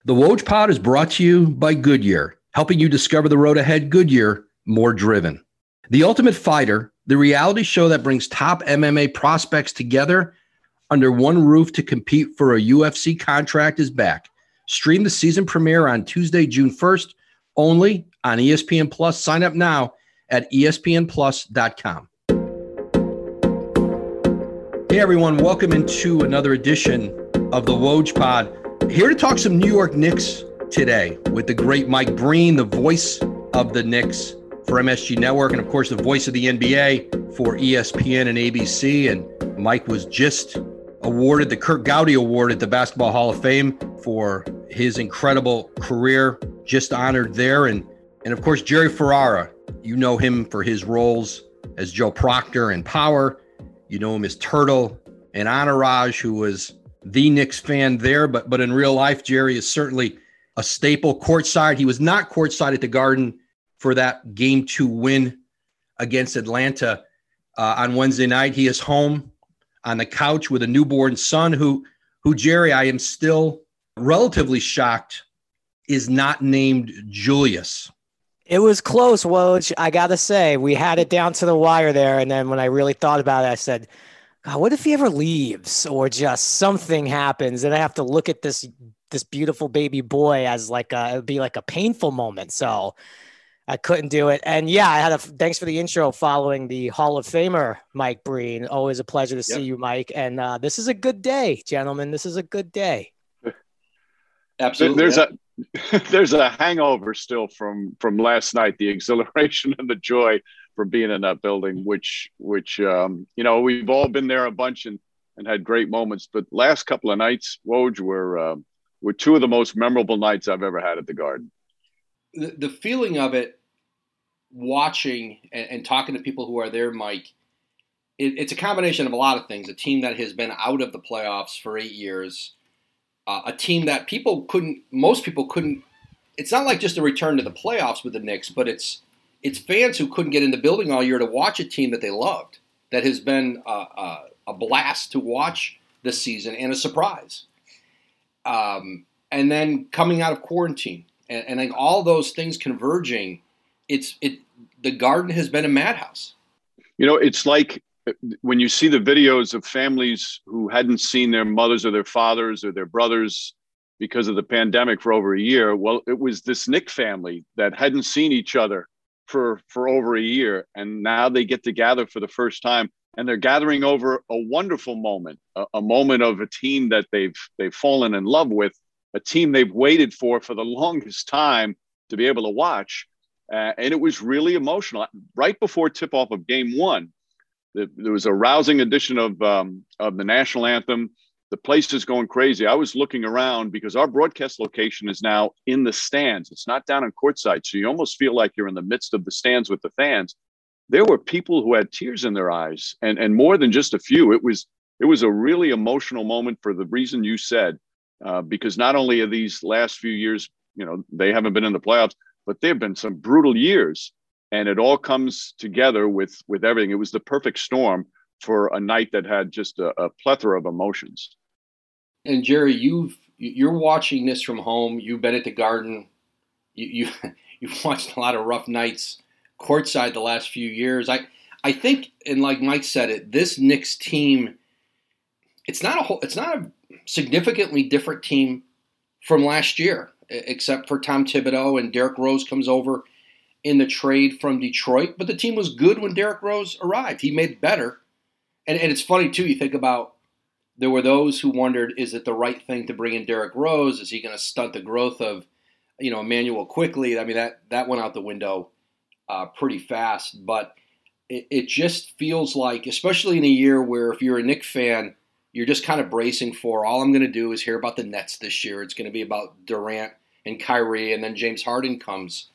The Woj Pod is brought to you by Goodyear, helping you discover the road ahead. Goodyear, more driven. The Ultimate Fighter, the reality show that brings top MMA prospects together under one roof to compete for a UFC contract, is back. Stream the season premiere on Tuesday, June 1st, only on ESPN Plus. Sign up now at espnplus.com. Hey, everyone. Welcome into another edition of the Woj Pod. Here to talk some New York Knicks today with the great Mike Breen, the voice of the Knicks for MSG Network, and, of course, the voice of the NBA for ESPN and ABC. And Mike was just awarded the Curt Gowdy Award at the Basketball Hall of Fame for his incredible career, just honored there. And of course, Jerry Ferrara, you know him for his roles as Joe Proctor in Power. You know him as Turtle and Entourage, who was the Knicks fan there. But in real life, Jerry is certainly a staple courtside. He was not courtside at the Garden for that Game 2 win against Atlanta on Wednesday night. He is home on the couch with a newborn son who Jerry, I am still relatively shocked is not named Julius. It was close, Woj. I got to say, we had it down to the wire there. And then when I really thought about it, I said, God, what if he ever leaves or just something happens and I have to look at this beautiful baby boy as like it would be like a painful moment. So I couldn't do it. And yeah, I had thanks for the intro following the Hall of Famer, Mike Breen. Always a pleasure to see you, Mike. And this is a good day, gentlemen. This is a good day. Absolutely. There's a hangover still from last night, the exhilaration and the joy from being in that building, which we've all been there a bunch and had great moments. But last couple of nights, Woj, were two of the most memorable nights I've ever had at the Garden. The feeling of it, watching and talking to people who are there, Mike, it's a combination of a lot of things. A team that has been out of the playoffs for 8 years, a team that most people couldn't. It's not like just a return to the playoffs with the Knicks, but it's fans who couldn't get in the building all year to watch a team that they loved. That has been a blast to watch this season and a surprise. And then coming out of quarantine. And like all those things converging, the Garden has been a madhouse. You know, it's like when you see the videos of families who hadn't seen their mothers or their fathers or their brothers because of the pandemic for over a year. Well, it was this Knick family that hadn't seen each other for over a year. And now they get to gather for the first time. And they're gathering over a wonderful moment, a moment of a team that they've fallen in love with, a team they've waited for the longest time to be able to watch. And it was really emotional. Right before tip-off of Game 1, there was a rousing edition of the national anthem. The place is going crazy. I was looking around because our broadcast location is now in the stands. It's not down on courtside. So you almost feel like you're in the midst of the stands with the fans. There were people who had tears in their eyes and more than just a few. It was a really emotional moment for the reason you said. Because not only are these last few years, they haven't been in the playoffs, but there have been some brutal years, and it all comes together with everything. It was the perfect storm for a night that had just a plethora of emotions. And Jerry, you're watching this from home. You've been at the Garden. You've watched a lot of rough nights courtside the last few years. I think, and like Mike said it, this Knicks team, it's not a significantly different team from last year, except for Tom Thibodeau and Derrick Rose comes over in the trade from Detroit. But the team was good when Derrick Rose arrived. He made it better. And it's funny, too, you think about there were those who wondered, is it the right thing to bring in Derrick Rose? Is he going to stunt the growth of, Emmanuel Quickley? I mean, that went out the window pretty fast. But it just feels like, especially in a year where if you're a Knicks fan, you're just kind of bracing for, all I'm going to do is hear about the Nets this year. It's going to be about Durant and Kyrie, and then James Harden comes.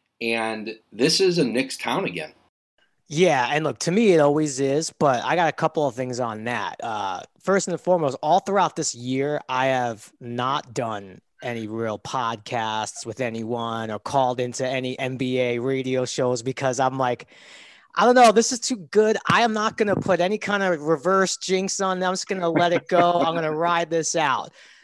And this is a Knicks town again. Yeah, and look, to me it always is, but I got a couple of things on that. First and foremost, all throughout this year, I have not done any real podcasts with anyone or called into any NBA radio shows because I'm like, I don't know. This is too good. I am not going to put any kind of reverse jinx on them. I'm just going to let it go. I'm going to ride this out.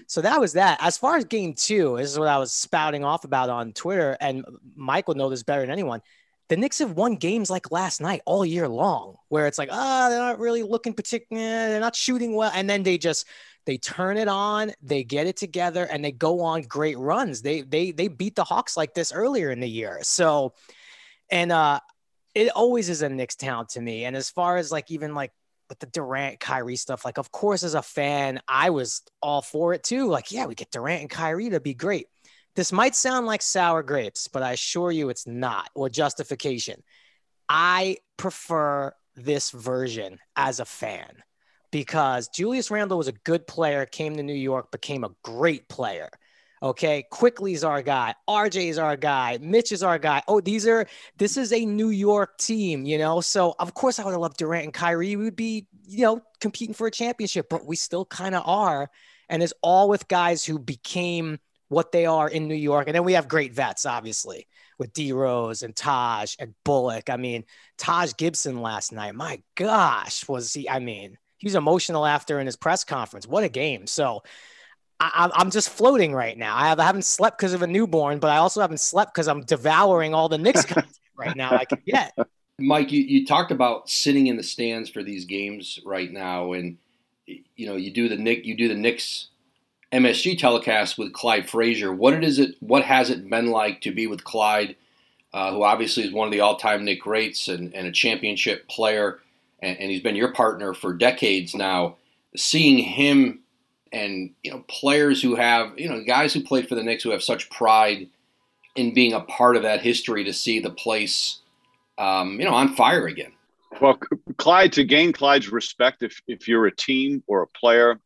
So that was that. As far as game two, this is what I was spouting off about on Twitter, and Mike will know this better than anyone. The Knicks have won games like last night all year long, where it's like, they're not really looking particular, they're not shooting well, and then they turn it on, they get it together, and they go on great runs. They beat the Hawks like this earlier in the year. So, and it always is a Knicks town to me. And as far as like even like with the Durant, Kyrie stuff, like of course as a fan, I was all for it too. Like, yeah, we get Durant and Kyrie to be great. This might sound like sour grapes, but I assure you it's not, or justification. I prefer this version as a fan because Julius Randle was a good player, came to New York, became a great player. Okay. Quickly's our guy. RJ's our guy. Mitch is our guy. Oh, this is a New York team, you know? So of course I would have loved Durant and Kyrie. We would be, you know, competing for a championship, but we still kind of are. And it's all with guys who became what they are in New York. And then we have great vets, obviously, with D Rose and Taj and Bullock. I mean, Taj Gibson last night, my gosh, he was emotional after in his press conference. What a game. So I'm just floating right now. I haven't slept because of a newborn, but I also haven't slept because I'm devouring all the Knicks content right now I can get. Mike, you talked about sitting in the stands for these games right now. And, you know, you do the Knicks MSG telecast with Clyde Frazier. What has it been like to be with Clyde, who obviously is one of the all-time Knick greats and a championship player, and he's been your partner for decades now. Seeing him and, you know, players who have, you know, guys who played for the Knicks who have such pride in being a part of that history, to see the place, you know, on fire again. Well, Clyde, to gain Clyde's respect, if you're a team or a player,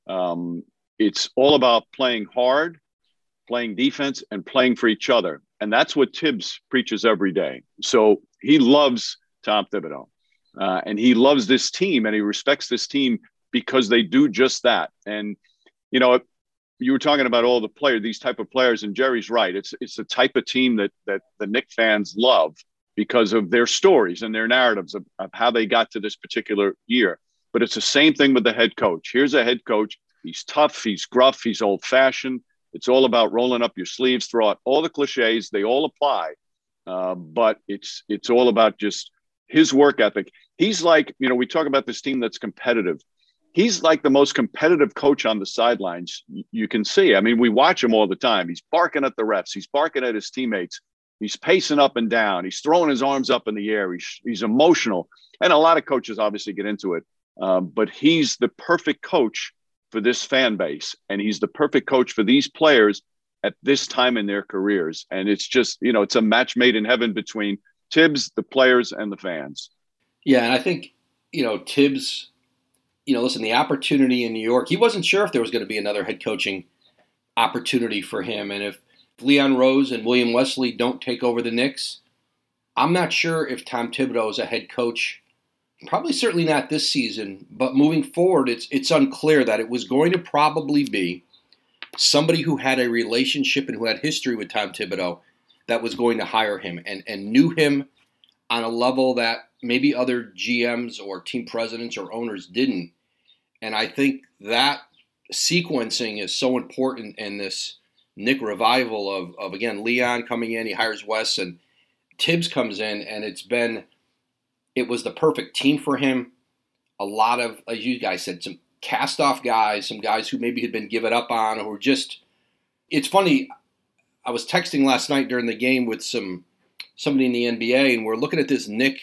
it's all about playing hard, playing defense, and playing for each other. And that's what Tibbs preaches every day. So he loves Tom Thibodeau. And he loves this team, and he respects this team because they do just that. And, you know, you were talking about all the players, these type of players, and Jerry's right. It's the type of team that the Knicks fans love because of their stories and their narratives of how they got to this particular year. But it's the same thing with the head coach. Here's a head coach. He's tough, he's gruff, he's old-fashioned. It's all about rolling up your sleeves, throw out all the cliches. They all apply, but it's all about just his work ethic. He's like, you know, we talk about this team that's competitive. He's like the most competitive coach on the sidelines you can see. I mean, we watch him all the time. He's barking at the refs. He's barking at his teammates. He's pacing up and down. He's throwing his arms up in the air. He's emotional. And a lot of coaches obviously get into it, but he's the perfect coach for this fan base. And he's the perfect coach for these players at this time in their careers. And it's just, you know, it's a match made in heaven between Tibbs, the players, and the fans. Yeah, and I think, you know, Tibbs, you know, listen, the opportunity in New York, he wasn't sure if there was going to be another head coaching opportunity for him. And if Leon Rose and William Wesley don't take over the Knicks, I'm not sure if Tom Thibodeau is a head coach. Probably certainly not this season, but moving forward, it's unclear that it was going to probably be somebody who had a relationship and who had history with Tom Thibodeau that was going to hire him and knew him on a level that maybe other GMs or team presidents or owners didn't. And I think that sequencing is so important in this Knick revival of again, Leon coming in, he hires Wes, and Tibbs comes in, and it was the perfect team for him. A lot of, as you guys said, some cast-off guys, some guys who maybe had been given up on, or just, it's funny, I was texting last night during the game with somebody in the NBA, and we're looking at this Knick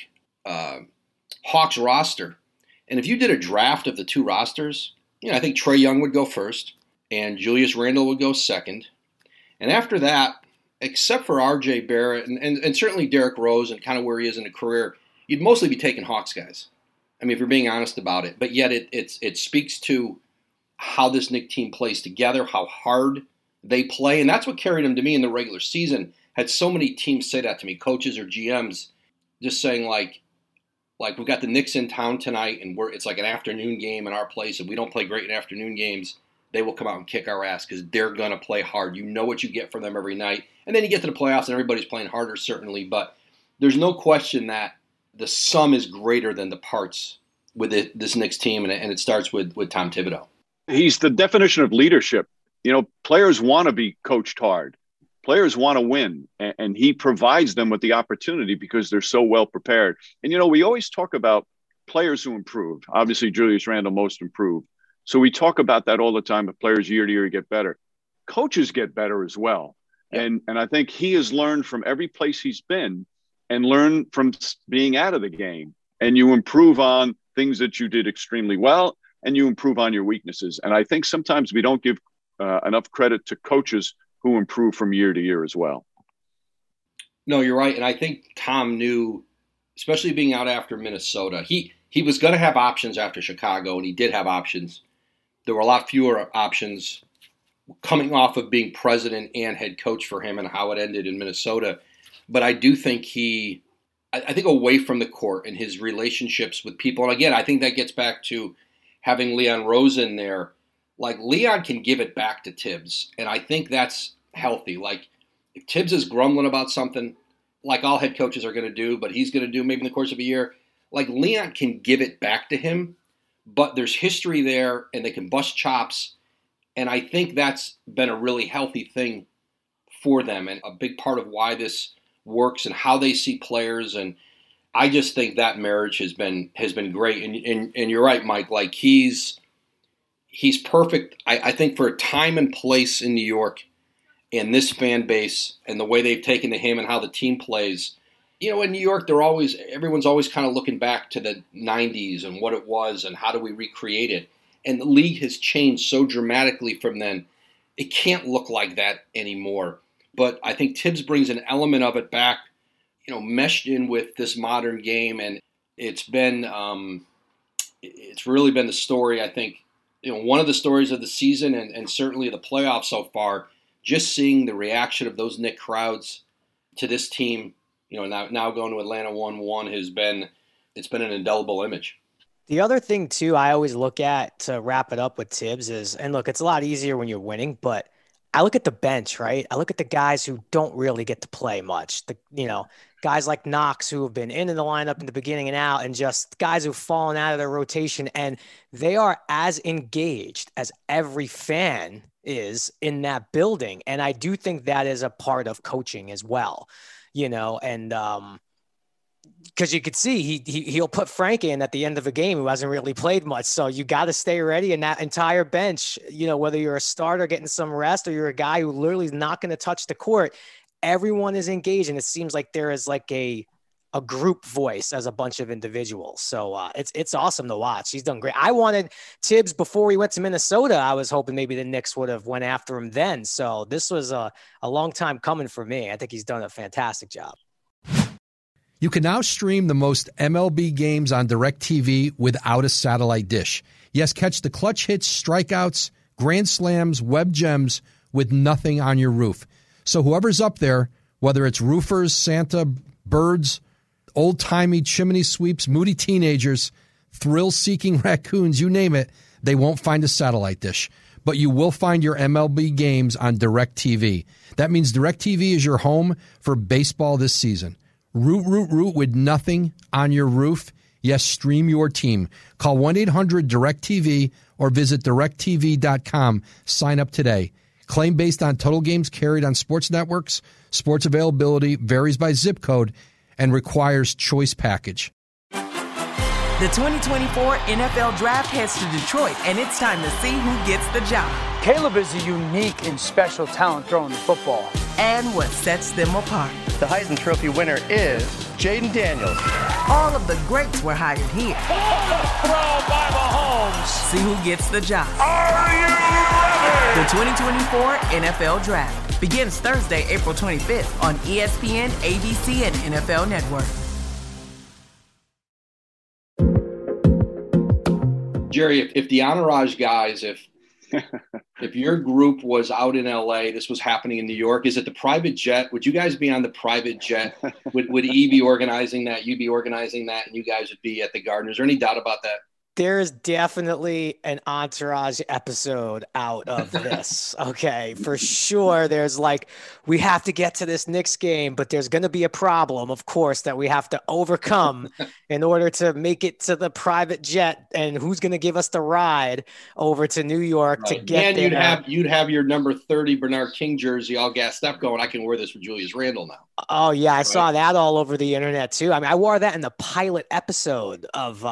Hawks roster. And if you did a draft of the two rosters, you know, I think Trae Young would go first, and Julius Randle would go second. And after that, except for R.J. Barrett and certainly Derrick Rose and kind of where he is in a career, you'd mostly be taking Hawks guys. I mean, if you're being honest about it. But yet it speaks to how this Knick team plays together, how hard they play. And that's what carried them to me in the regular season. Had so many teams say that to me, coaches or GMs, just saying like we've got the Knicks in town tonight, and it's like an afternoon game in our place, and we don't play great in afternoon games. They will come out and kick our ass because they're going to play hard. You know what you get from them every night. And then you get to the playoffs, and everybody's playing harder, certainly. But there's no question that the sum is greater than the parts with this Knicks team, and it starts with Tom Thibodeau. He's the definition of leadership. players want to be coached hard. Players want to win, and he provides them with the opportunity because they're so well prepared. And, we always talk about players who improve. Obviously, Julius Randle most improved. So we talk about that all the time, that players year to year get better. Coaches get better as well. And I think he has learned from every place he's been and learned from being out of the game. And you improve on things that you did extremely well, and you improve on your weaknesses. And I think sometimes we don't give enough credit to coaches who improve from year to year as well. No, you're right. And I think Tom knew, especially being out after Minnesota, he was going to have options after Chicago, and he did have options. There were a lot fewer options coming off of being president and head coach for him and how it ended in Minnesota. But I do think I think away from the court and his relationships with people. And again, I think that gets back to having Leon Rosen there. Like, Leon can give it back to Tibbs, and I think that's healthy. Like, if Tibbs is grumbling about something, like all head coaches are going to do, but he's going to do maybe in the course of a year, like, Leon can give it back to him, but there's history there, and they can bust chops, and I think that's been a really healthy thing for them, and a big part of why this works and how they see players. And I just think that marriage has been great. And you're right, Mike. Like, he's perfect, I think, for a time and place in New York and this fan base and the way they've taken to him and how the team plays. In New York, everyone's always kind of looking back to the 90s and what it was and how do we recreate it. And the league has changed so dramatically from then. It can't look like that anymore. But I think Tibbs brings an element of it back, meshed in with this modern game. And it's really been the story, I think, one of the stories of the season and certainly the playoffs so far. Just seeing the reaction of those Knick crowds to this team, now going to Atlanta 1-1 it's been an indelible image. The other thing too, I always look at to wrap it up with Tibbs is, and look, it's a lot easier when you're winning, but I look at the bench, right? I look at the guys who don't really get to play much. Guys like Knox who have been in the lineup in the beginning and out, and just guys who've fallen out of their rotation, and they are as engaged as every fan is in that building. And I do think that is a part of coaching as well, and because you could see he'll put Frank in at the end of a game who hasn't really played much. So you got to stay ready. And that entire bench, whether you're a starter getting some rest or you're a guy who literally is not going to touch the court, everyone is engaged. And it seems like there is like a group voice as a bunch of individuals. So it's awesome to watch. He's done great. I wanted Tibbs before he went to Minnesota. I was hoping maybe the Knicks would have went after him then. So this was a long time coming for me. I think he's done a fantastic job. You can now stream the most MLB games on DirecTV without a satellite dish. Yes, catch the clutch hits, strikeouts, grand slams, web gems with nothing on your roof. So whoever's up there, whether it's roofers, Santa, birds, old-timey chimney sweeps, moody teenagers, thrill-seeking raccoons, you name it, they won't find a satellite dish. But you will find your MLB games on DirecTV. That means DirecTV is your home for baseball this season. Root with nothing on your roof. Yes, stream your team. Call 1-800-DIRECTV or visit directtv.com. Sign up today. Claim based on total games carried on sports networks. Sports availability varies by zip code and requires choice package. The 2024 NFL Draft heads to Detroit, and it's time to see who gets the job. Caleb is a unique and special talent throwing the football. And what sets them apart. The Heisman Trophy winner is Jaden Daniels. All of the greats were hired here. Throw by Mahomes. See who gets the job. Are you ready? The 2024 NFL Draft begins Thursday, April 25th on ESPN, ABC, and NFL Network. Jerry, if the Entourage guys, if your group was out in LA, this was happening in New York, is it the private jet? Would you guys be on the private jet? Would E be organizing that? You'd be organizing that, and you guys would be at the Garden? Is there any doubt about that? There's definitely an Entourage episode out of this. Okay, for sure. There's like, we have to get to this Knicks game, but there's going to be a problem, of course, that we have to overcome in order to make it to the private jet. And who's going to give us the ride over to New York to get and there? You'd have your number 30 Bernard King jersey all gassed up going, I can wear this for Julius Randle now. Oh yeah, I saw that all over the internet too. I mean, I wore that in the pilot episode of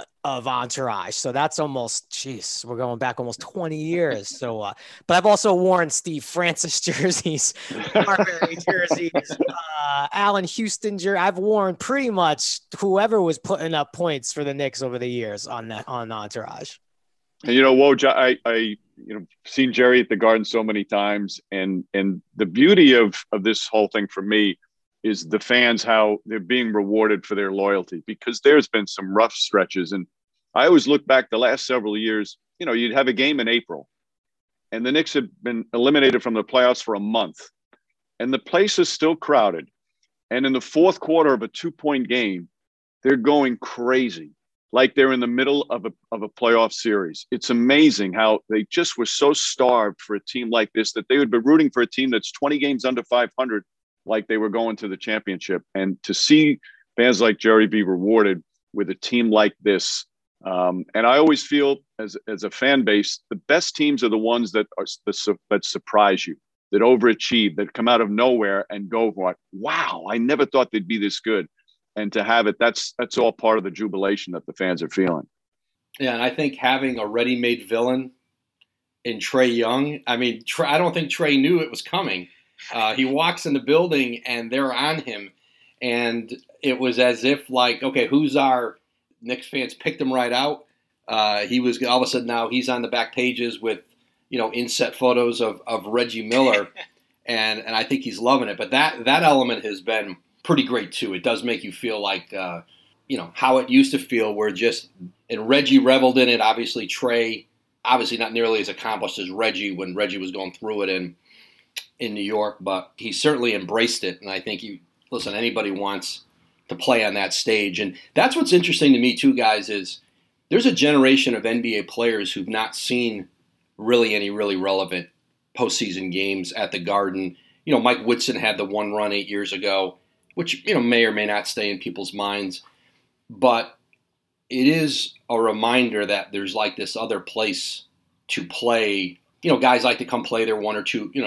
Entourage. So that's almost, jeez, we're going back almost 20 years. So, but I've also worn Steve Francis jerseys, Marbury jerseys, Allen Houston jersey. I've worn pretty much whoever was putting up points for the Knicks over the years on Entourage. And Woj, I seen Jerry at the Garden so many times, and the beauty of this whole thing for me is the fans, how they're being rewarded for their loyalty, because there's been some rough stretches. And I always look back the last several years, you'd have a game in April and the Knicks had been eliminated from the playoffs for a month and the place is still crowded. And in the fourth quarter of a 2-point game, they're going crazy, like they're in the middle of a playoff series. It's amazing how they just were so starved for a team like this that they would be rooting for a team that's 20 games under 500, like they were going to the championship. And to see fans like Jerry be rewarded with a team like this. And I always feel as a fan base, the best teams are the ones that surprise you, that overachieve, that come out of nowhere and go, wow, I never thought they'd be this good. And to have it, that's all part of the jubilation that the fans are feeling. Yeah, and I think having a ready-made villain in Trae Young, I mean, I don't think Trae knew it was coming. He walks in the building and they're on him. And it was as if like, okay, who's our Knicks fans picked him right out. He was all of a sudden now he's on the back pages with, inset photos of Reggie Miller. and I think he's loving it. But that element has been pretty great too. It does make you feel like, how it used to feel where and Reggie reveled in it. Obviously Trae, obviously not nearly as accomplished as Reggie when Reggie was going through it in New York, but he certainly embraced it. And I think anybody wants to play on that stage. And that's what's interesting to me too, guys, is there's a generation of NBA players who've not seen really any really relevant postseason games at the Garden. Mike Woodson had the one run 8 years ago, which, may or may not stay in people's minds. But it is a reminder that there's like this other place to play. Guys like to come play their one or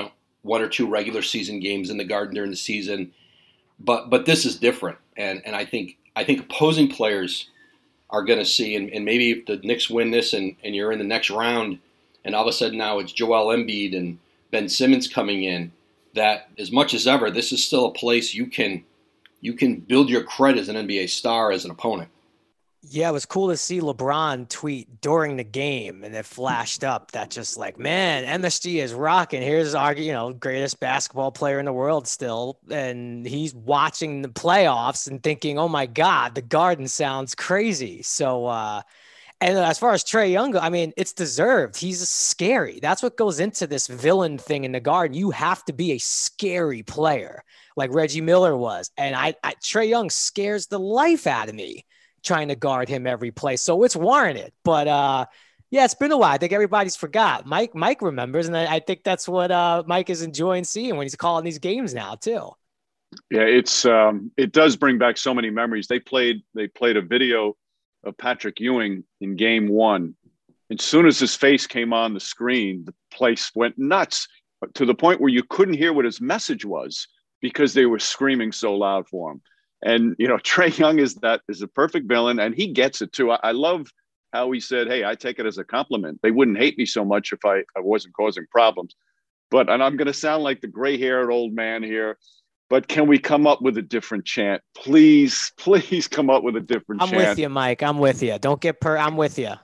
two regular season games in the Garden during the season. But this is different. And I think opposing players are going to see, and maybe if the Knicks win this and you're in the next round, and all of a sudden now it's Joel Embiid and Ben Simmons coming in, that as much as ever, this is still a place you can build your cred as an NBA star as an opponent. Yeah, it was cool to see LeBron tweet during the game, and it flashed up that just like, man, MSG is rocking. Here's our, greatest basketball player in the world still, and he's watching the playoffs and thinking, oh my God, the Garden sounds crazy. So, and as far as Trae Young, I mean, it's deserved. He's scary. That's what goes into this villain thing in the Garden. You have to be a scary player, like Reggie Miller was, and Trae Young scares the life out of me trying to guard him every play. So it's warranted. But yeah, it's been a while. I think everybody's forgot. Mike remembers, and I think that's what Mike is enjoying seeing when he's calling these games now too. Yeah, it does bring back so many memories. They played a video of Patrick Ewing in game one. As soon as his face came on the screen, the place went nuts to the point where you couldn't hear what his message was because they were screaming so loud for him. And, Trae Young is a perfect villain, and he gets it too. I love how he said, hey, I take it as a compliment. They wouldn't hate me so much if I wasn't causing problems. And I'm going to sound like the gray-haired old man here, but can we come up with a different chant? Please come up with a different chant. I'm with you, Mike. I'm with you. Don't get I'm with you.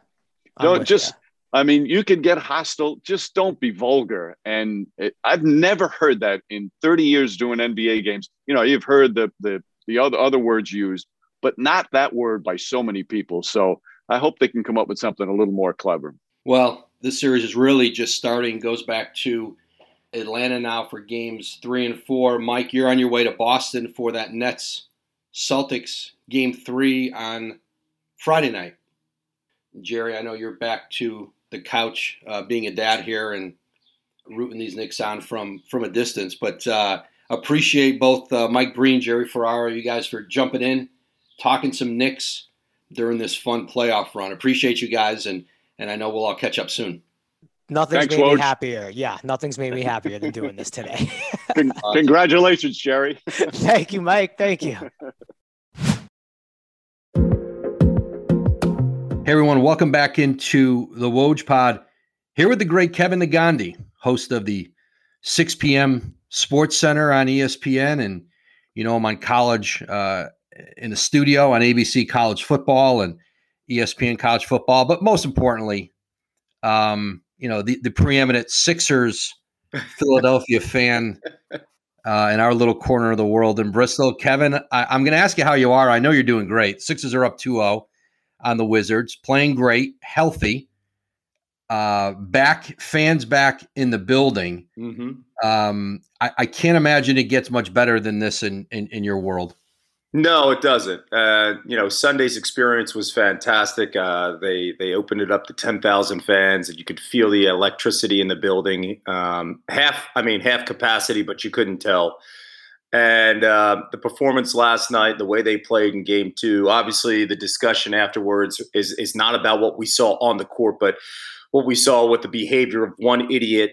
You can get hostile. Just don't be vulgar. And I've never heard that in 30 years doing NBA games. You've heard the other words used, but not that word by so many people. So I hope they can come up with something a little more clever. Well, this series is really just starting, goes back to Atlanta now for games 3 and 4. Mike, you're on your way to Boston for that Nets-Celtics game 3 on Friday night. Jerry, I know you're back to the couch, being a dad here and rooting these Knicks on from a distance. But appreciate both Mike Breen, Jerry Ferrara, you guys for jumping in, talking some Knicks during this fun playoff run. Appreciate you guys, and I know we'll all catch up soon. Nothing's made me happier. Yeah, nothing's made me happier than doing this today. Congratulations, Jerry. Thank you, Mike. Thank you. Hey, everyone. Welcome back into the Woj Pod. Here with the great Kevin Negandhi, host of the 6 p.m. Sports Center on ESPN. And, you know, I'm on college in the studio on ABC College Football and ESPN College Football. But most importantly, you know, the preeminent Sixers Philadelphia fan in our little corner of the world in Bristol. Kevin, I'm going to ask you how you are. I know you're doing great. Sixers are up 2-0 on the Wizards, playing great, healthy, fans back in the building. Mm-hmm. I can't imagine it gets much better than this in your world. No, it doesn't. You know, Sunday's experience was fantastic. They opened it up to 10,000 fans, and you could feel the electricity in the building. Half capacity, but you couldn't tell. And the performance last night, the way they played in Game 2, obviously the discussion afterwards is not about what we saw on the court, but what we saw with the behavior of one idiot.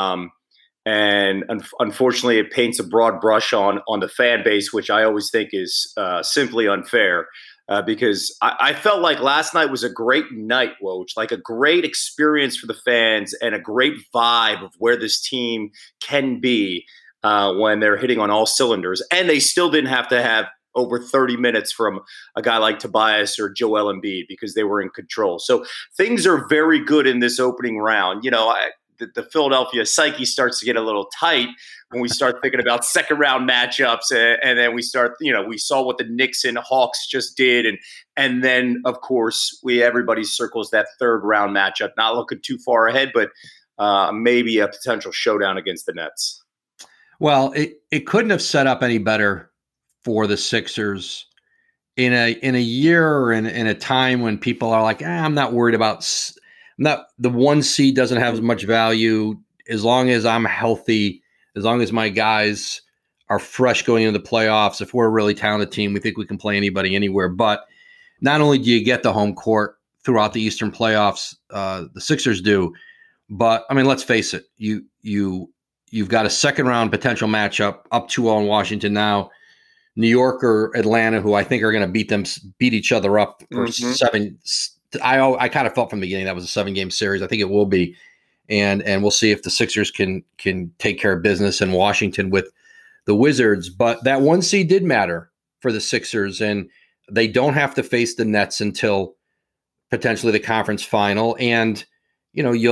And unfortunately, it paints a broad brush on the fan base, which I always think is simply unfair, because I felt like last night was a great night, Woj, like a great experience for the fans and a great vibe of where this team can be when they're hitting on all cylinders. And they still didn't have to have over 30 minutes from a guy like Tobias or Joel Embiid because they were in control. So things are very good in this opening round. You know, the Philadelphia psyche starts to get a little tight when we start thinking about second round matchups. And then we start, you know, we saw what the Knicks and Hawks just did. And then, of course, everybody circles that third round matchup, not looking too far ahead, but maybe a potential showdown against the Nets. Well, it couldn't have set up any better for the Sixers in a year or in a time when people are like, I'm not worried about the 1 seed doesn't have as much value as long as I'm healthy, as long as my guys are fresh going into the playoffs. If we're a really talented team, we think we can play anybody anywhere. But not only do you get the home court throughout the Eastern playoffs, the Sixers do, but I mean, let's face it, you've got a second round potential matchup up 2-0 in Washington now. New York or Atlanta, who I think are going to beat each other up for seven. I kind of felt from the beginning that was a 7-game series. I think it will be, and we'll see if the Sixers can take care of business in Washington with the Wizards. But that 1 seed did matter for the Sixers, and they don't have to face the Nets until potentially the conference final. And you know,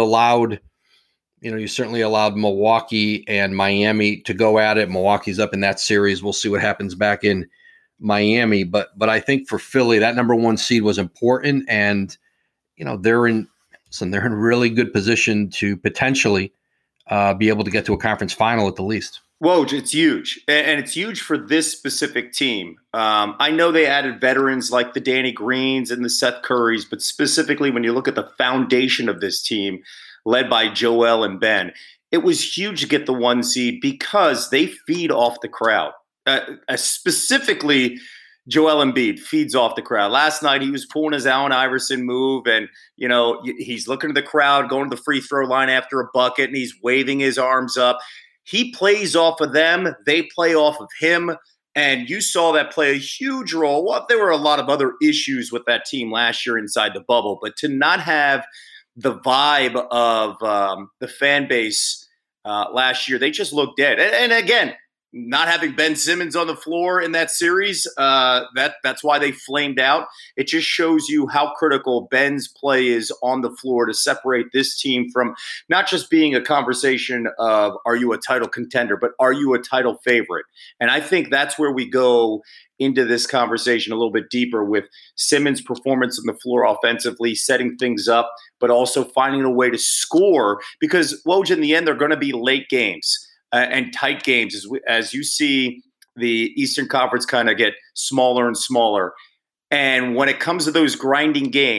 you certainly allowed Milwaukee and Miami to go at it. Milwaukee's up in that series. We'll see what happens back in Miami. But I think for Philly, that number 1 seed was important. And, you know, they're in really good position to potentially be able to get to a conference final at the least. Woj, it's huge. And it's huge for this specific team. I know they added veterans like the Danny Greens and the Seth Currys, but specifically when you look at the foundation of this team, led by Joel and Ben, it was huge to get the 1 seed because they feed off the crowd. Specifically, Joel Embiid feeds off the crowd. Last night, he was pulling his Allen Iverson move, and you know he's looking to the crowd, going to the free throw line after a bucket, and he's waving his arms up. He plays off of them. They play off of him. And you saw that play a huge role. Well, there were a lot of other issues with that team last year inside the bubble, but to not have the vibe of the fan base last year, they just looked dead. And again, not having Ben Simmons on the floor in that series, that's why they flamed out. It just shows you how critical Ben's play is on the floor to separate this team from not just being a conversation of are you a title contender, but are you a title favorite? And I think that's where we go into this conversation a little bit deeper with Simmons' performance on the floor offensively, setting things up, but also finding a way to score because, Woj, in the end, they're going to be late games. And tight games as you see the Eastern Conference kind of get smaller and smaller. And when it comes to those grinding games,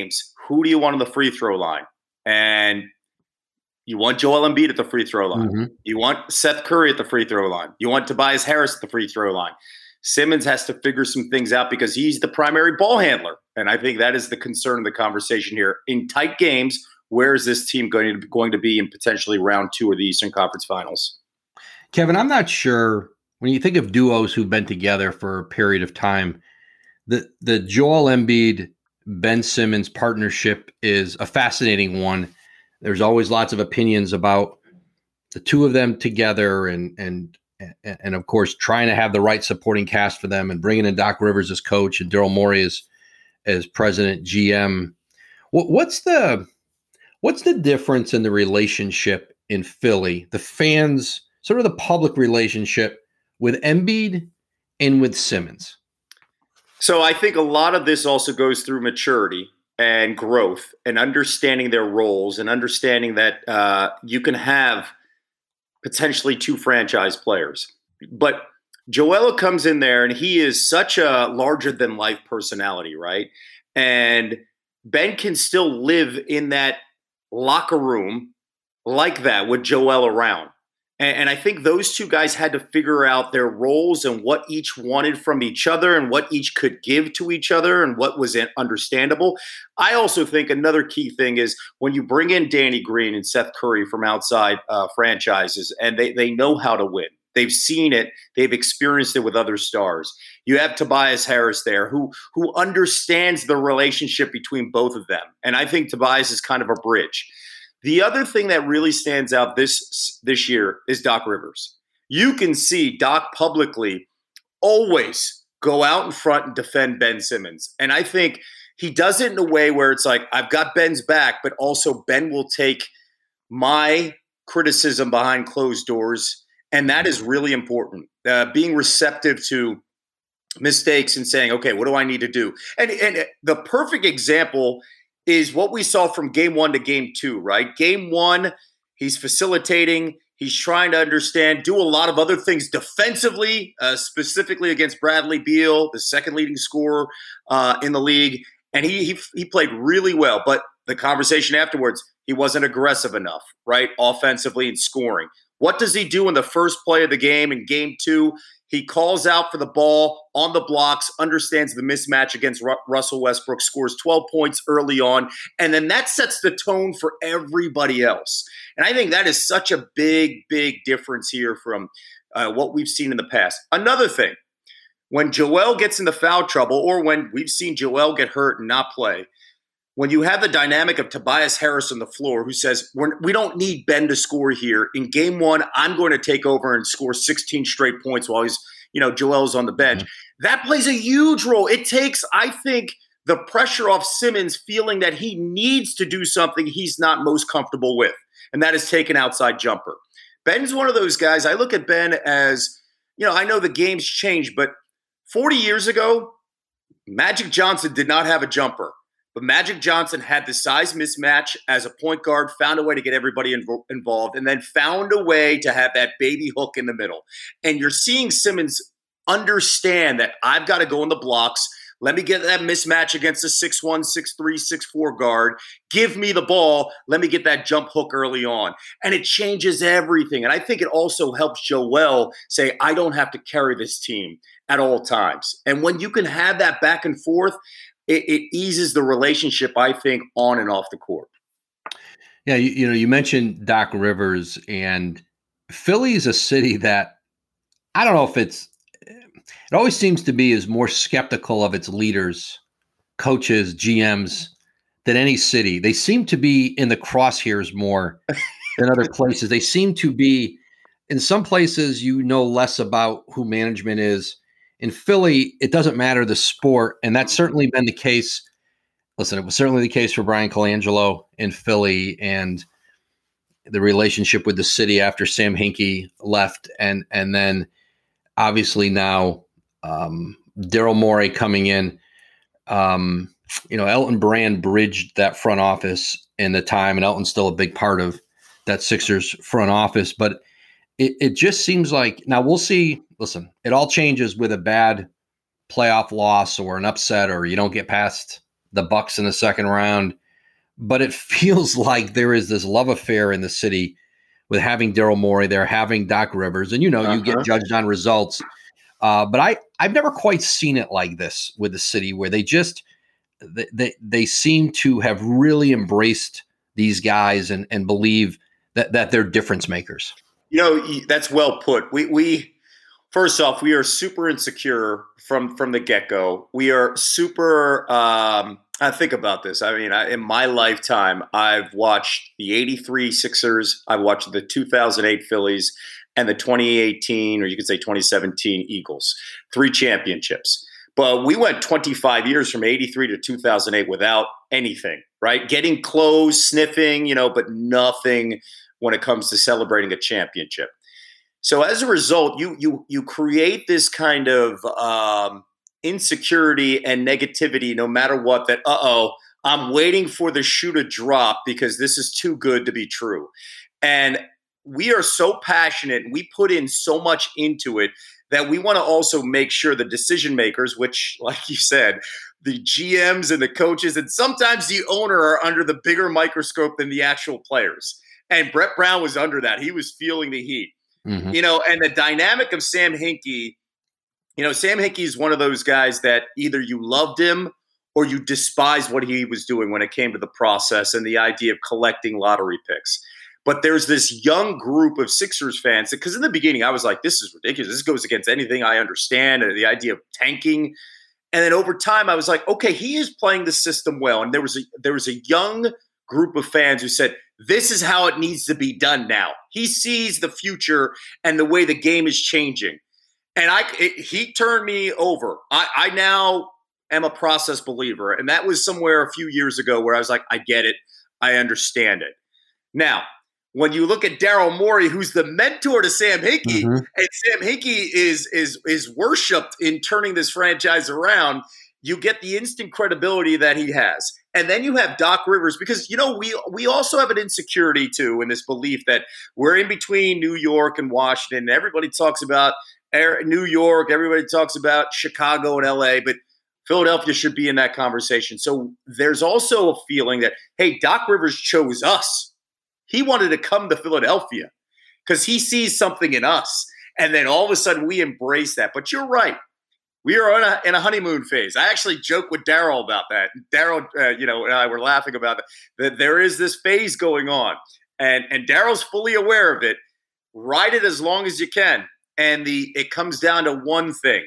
who do you want on the free throw line? And you want Joel Embiid at the free throw line. Mm-hmm. You want Seth Curry at the free throw line. You want Tobias Harris at the free throw line. Simmons has to figure some things out because he's the primary ball handler. And I think that is the concern of the conversation here. In tight games, where is this team going to be in potentially round 2 of the Eastern Conference Finals? Kevin, I'm not sure. When you think of duos who've been together for a period of time, the Joel Embiid, Ben Simmons partnership is a fascinating one. There's always lots of opinions about the two of them together and of course, trying to have the right supporting cast for them and bringing in Doc Rivers as coach and Daryl Morey as president, GM. What's the difference in the relationship in Philly, the fans, sort of the public relationship with Embiid and with Simmons? So I think a lot of this also goes through maturity and growth and understanding their roles and understanding that you can have potentially 2 franchise players. But Joel comes in there and he is such a larger than life personality, right? And Ben can still live in that locker room like that with Joel around. And I think those 2 guys had to figure out their roles and what each wanted from each other and what each could give to each other and what was understandable. I also think another key thing is when you bring in Danny Green and Seth Curry from outside franchises and they know how to win. They've seen it. They've experienced it with other stars. You have Tobias Harris there who understands the relationship between both of them. And I think Tobias is kind of a bridge. The other thing that really stands out this year is Doc Rivers. You can see Doc publicly always go out in front and defend Ben Simmons. And I think he does it in a way where it's like, I've got Ben's back, but also Ben will take my criticism behind closed doors. And that is really important. Being receptive to mistakes and saying, okay, what do I need to do? And the perfect example is what we saw from game 1 to game 2, right? Game 1, he's facilitating. He's trying to understand, do a lot of other things defensively, specifically against Bradley Beal, the second leading scorer in the league. And he played really well. But the conversation afterwards, he wasn't aggressive enough, right? Offensively and scoring. What does he do in the first play of the game in game 2? He calls out for the ball on the blocks, understands the mismatch against Russell Westbrook, scores 12 points early on, and then that sets the tone for everybody else. And I think that is such a big, big difference here from what we've seen in the past. Another thing, when Joel gets into foul trouble or when we've seen Joel get hurt and not play, when you have the dynamic of Tobias Harris on the floor who says, we don't need Ben to score here. in game 1, I'm going to take over and score 16 straight points while Joel's on the bench. Mm-hmm. That plays a huge role. It takes, I think, the pressure off Simmons feeling that he needs to do something he's not most comfortable with, and that is take an outside jumper. Ben's one of those guys. I look at Ben as, I know the game's changed, but 40 years ago, Magic Johnson did not have a jumper. But Magic Johnson had the size mismatch as a point guard, found a way to get everybody involved, and then found a way to have that baby hook in the middle. And you're seeing Simmons understand that I've got to go in the blocks. Let me get that mismatch against a 6'1", 6'3", 6'4" guard. Give me the ball. Let me get that jump hook early on. And it changes everything. And I think it also helps Joel say, I don't have to carry this team at all times. And when you can have that back and forth, it eases the relationship, I think, on and off the court. Yeah, you mentioned Doc Rivers, and Philly is a city that I don't know if it always seems to be is more skeptical of its leaders, coaches, GMs than any city. They seem to be in the crosshairs more than other places. They seem to be, in some places, less about who management is. In Philly, it doesn't matter the sport, and that's certainly been the case. Listen, it was certainly the case for Brian Colangelo in Philly and the relationship with the city after Sam Hinkie left, and then obviously now Daryl Morey coming in. Elton Brand bridged that front office in the time, and Elton's still a big part of that Sixers front office, but it just seems like now we'll see. Listen, it all changes with a bad playoff loss or an upset, or you don't get past the Bucks in the second round. but it feels like there is this love affair in the city with having Daryl Morey there, having Doc Rivers, and you get judged on results. But I've never quite seen it like this with the city, where they seem to have really embraced these guys and believe that they're difference makers. That's well put. We first off, we are super insecure from the get-go. We are super I think about this. I mean, in my lifetime, I've watched the 83 Sixers, I've watched the 2008 Phillies, and the 2018, or you could say 2017 Eagles. 3 championships. But we went 25 years from 83 to 2008 without anything, right? Getting close, sniffing, but nothing when it comes to celebrating a championship. So as a result, you create this kind of insecurity and negativity no matter what, that, I'm waiting for the shoe to drop because this is too good to be true. And we are so passionate, we put in so much into it that we want to also make sure the decision makers, which, like you said, the GMs and the coaches and sometimes the owner are under the bigger microscope than the actual players. And Brett Brown was under that. He was feeling the heat. Mm-hmm. And the dynamic of Sam Hinkie, Sam Hinkie is one of those guys that either you loved him or you despised what he was doing when it came to the process and the idea of collecting lottery picks. But there's this young group of Sixers fans, because in the beginning I was like, this is ridiculous. This goes against anything I understand, and the idea of tanking. And then over time I was like, okay, he is playing the system well. And there was a young group of fans who said, this is how it needs to be done now. He sees the future and the way the game is changing. And he turned me over. I now am a process believer. And that was somewhere a few years ago where I was like, I get it. I understand it. Now, when you look at Daryl Morey, who's the mentor to Sam Hinkie, mm-hmm. and Sam Hinkie is worshipped in turning this franchise around, you get the instant credibility that he has. And then you have Doc Rivers, because, we also have an insecurity, too, in this belief that we're in between New York and Washington. Everybody talks about New York. Everybody talks about Chicago and L.A., but Philadelphia should be in that conversation. So there's also a feeling that, hey, Doc Rivers chose us. He wanted to come to Philadelphia because he sees something in us. And then all of a sudden we embrace that. But you're right. We are in a honeymoon phase. I actually joke with Daryl about that. Daryl, and I were laughing about that there is this phase going on. And Daryl's fully aware of it. Ride it as long as you can. And it comes down to one thing.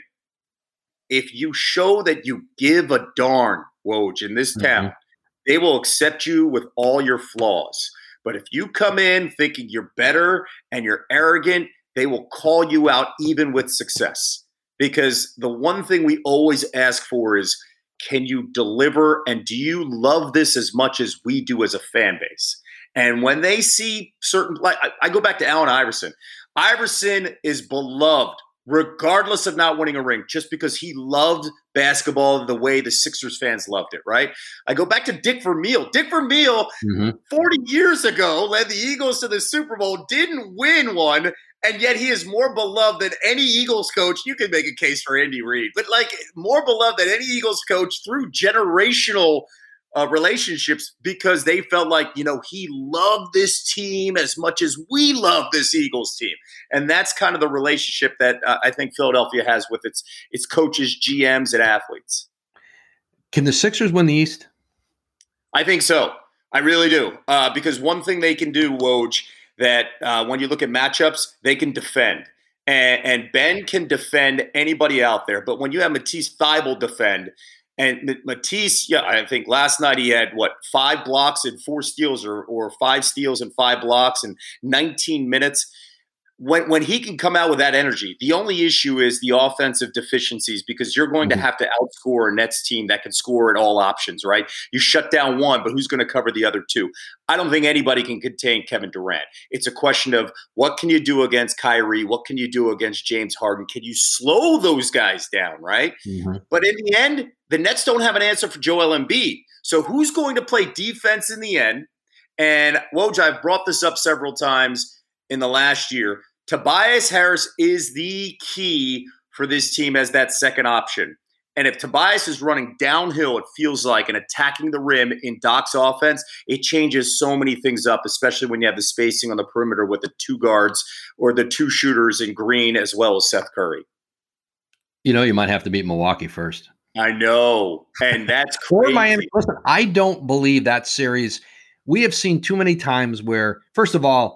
If you show that you give a darn, Woj, in this town, mm-hmm. they will accept you with all your flaws. But if you come in thinking you're better and you're arrogant, they will call you out even with success. Because the one thing we always ask for is, can you deliver? And do you love this as much as we do as a fan base? And when they see certain, like I go back to Allen Iverson. Iverson is beloved regardless of not winning a ring, just because he loved basketball the way the Sixers fans loved it, right? I go back to Dick Vermeil. Dick Vermeil, mm-hmm. 40 years ago, led the Eagles to the Super Bowl, didn't win one, and yet he is more beloved than any Eagles coach. You can make a case for Andy Reid, but more beloved than any Eagles coach through generational relationships, because they felt like, he loved this team as much as we love this Eagles team. And that's kind of the relationship that I think Philadelphia has with its coaches, GMs, and athletes. Can the Sixers win the East? I think so. I really do. Because one thing they can do, Woj, that when you look at matchups, they can defend. And Ben can defend anybody out there. But when you have Matisse Thybulle defend, and Matisse, I think last night he had, 5 blocks and 4 steals or 5 steals and 5 blocks in 19 minutes. When he can come out with that energy, the only issue is the offensive deficiencies, because you're going to have to outscore a Nets team that can score at all options, right? You shut down one, but who's going to cover the other 2? I don't think anybody can contain Kevin Durant. It's a question of what can you do against Kyrie? What can you do against James Harden? Can you slow those guys down, right? Mm-hmm. But in the end, the Nets don't have an answer for Joel Embiid. So who's going to play defense in the end? And Woj, I've brought this up several times in the last year. Tobias Harris is the key for this team as that second option. And if Tobias is running downhill, it feels like, and attacking the rim in Doc's offense, it changes so many things up, especially when you have the spacing on the perimeter with the 2 guards or the 2 shooters in Green as well as Seth Curry. You know, you might have to beat Milwaukee first. I know. And that's crazy. Or Miami. Listen, I don't believe that series. We have seen too many times where, first of all,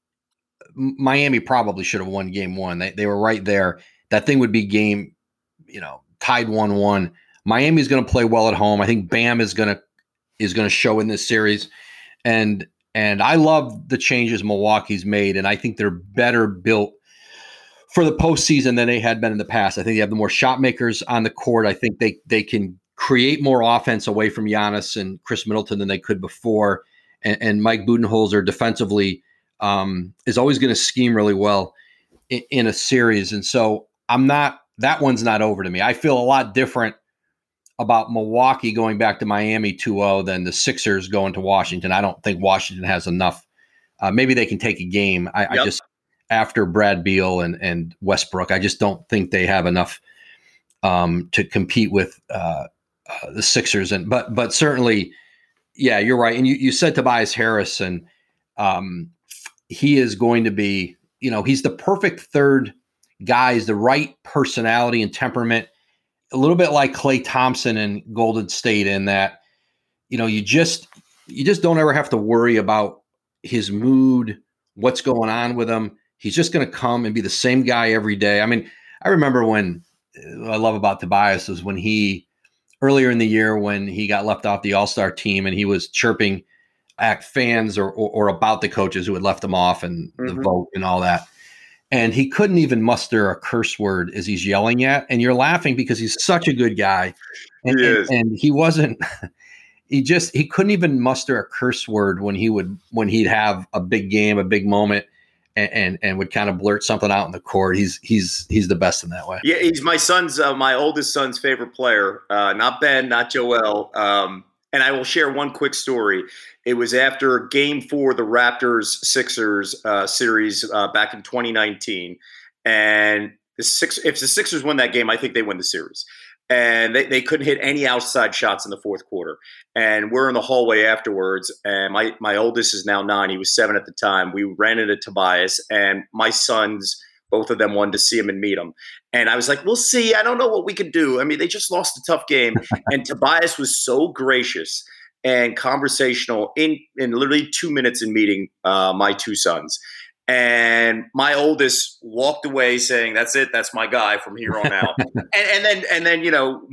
Miami probably should have won game 1. They were right there. That thing would be game, tied 1-1. Miami's going to play well at home. I think Bam is going to show in this series. And I love the changes Milwaukee's made, and I think they're better built for the postseason than they had been in the past. I think they have the more shot makers on the court. I think they can create more offense away from Giannis and Chris Middleton than they could before. And Mike Budenholzer defensively is always going to scheme really well in a series. And so that one's not over to me. I feel a lot different about Milwaukee going back to Miami 2-0 than the Sixers going to Washington. I don't think Washington has enough. Maybe they can take a game. I just, after Brad Beal and Westbrook, I just don't think they have enough to compete with the Sixers. But certainly, yeah, you're right. And you said Tobias Harris, and he is going to be, he's the perfect third guy. He's the right personality and temperament, a little bit like Klay Thompson in Golden State, in that, you just don't ever have to worry about his mood, what's going on with him. He's just going to come and be the same guy every day. I mean, I remember what I love about Tobias was when earlier in the year, when he got left off the All-Star team and he was chirping at fans or about the coaches who had left him off and the vote and all that. And he couldn't even muster a curse word as he's yelling at. And you're laughing because he's such a good guy. And he wasn't, he couldn't even muster a curse word when he'd have a big game, a big moment, and would kind of blurt something out in the court. He's the best in that way. Yeah, he's my oldest son's favorite player. Not Ben, not Joel. And I will share one quick story. It was after Game 4, the Raptors-Sixers series back in 2019. And if the Sixers win that game, I think they win the series. And they couldn't hit any outside shots in the fourth quarter. And we're in the hallway afterwards. And my oldest is now 9. He was 7 at the time. We ran into Tobias. And my sons, both of them, wanted to see him and meet him. And I was like, we'll see. I don't know what we can do. I mean, they just lost a tough game. And Tobias was so gracious and conversational in literally 2 minutes in meeting my 2 sons. And my oldest walked away saying, "That's it. That's my guy from here on out." and then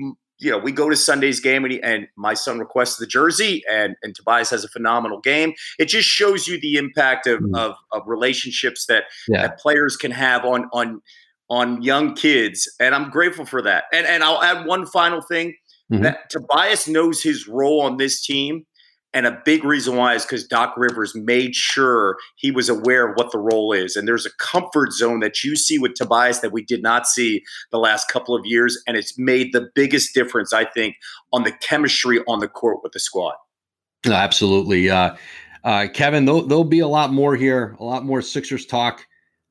we go to Sunday's game and my son requests the jersey and Tobias has a phenomenal game. It just shows you the impact of relationships that players can have on young kids. And I'm grateful for that. And I'll add one final thing, that Tobias knows his role on this team. And a big reason why is because Doc Rivers made sure he was aware of what the role is. And there's a comfort zone that you see with Tobias that we did not see the last couple of years. And it's made the biggest difference, I think, on the chemistry on the court with the squad. No, absolutely. Kevin, there'll be a lot more here, a lot more Sixers talk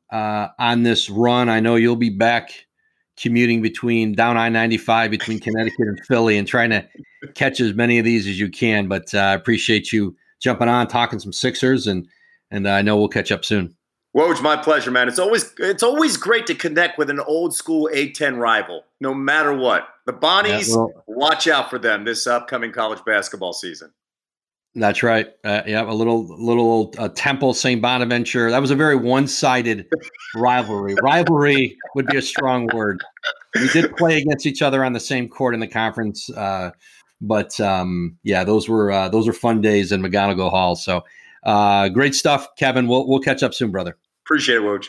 on this run. I know you'll be back commuting down I-95 between Connecticut and Philly and trying to catch as many of these as you can. But I appreciate you jumping on, talking some Sixers, and I know we'll catch up soon. Woj, my pleasure, man. It's always great to connect with an old school A-10 rival, no matter what. The Bonnies, watch out for them this upcoming college basketball season. That's right. A little Temple St. Bonaventure. That was a very one-sided rivalry. Rivalry would be a strong word. We did play against each other on the same court in the conference, but those were fun days in McGonigal Hall. So great stuff, Kevin. We'll catch up soon, brother. Appreciate it, Woj.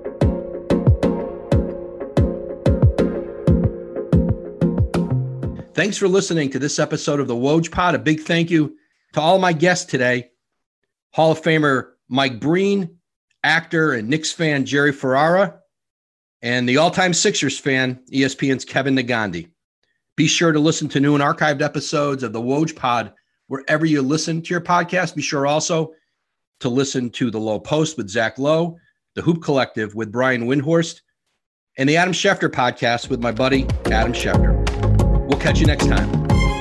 Thanks for listening to this episode of the Woj Pod. A big thank you to all my guests today: Hall of Famer Mike Breen, actor and Knicks fan Jerry Ferrara, and the all-time Sixers fan, ESPN's Kevin Negandhi. Be sure to listen to new and archived episodes of the Woj Pod wherever you listen to your podcast. Be sure also to listen to The Low Post with Zach Lowe, The Hoop Collective with Brian Windhorst, and the Adam Schefter podcast with my buddy Adam Schefter. We'll catch you next time.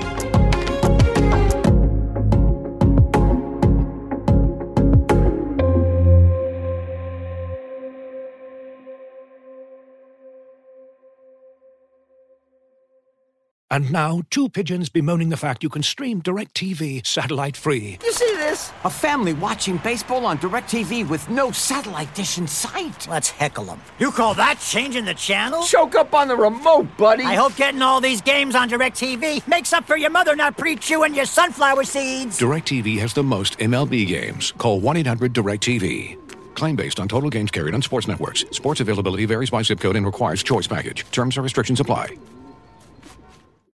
And now, two pigeons bemoaning the fact you can stream DirecTV satellite-free. You see this? A family watching baseball on DirecTV with no satellite dish in sight. Let's heckle them. You call that changing the channel? Choke up on the remote, buddy. I hope getting all these games on DirecTV makes up for your mother not pre-chewing your sunflower seeds. DirecTV has the most MLB games. Call 1-800-DirecTV. Claim based on total games carried on sports networks. Sports availability varies by zip code and requires choice package. Terms and restrictions apply.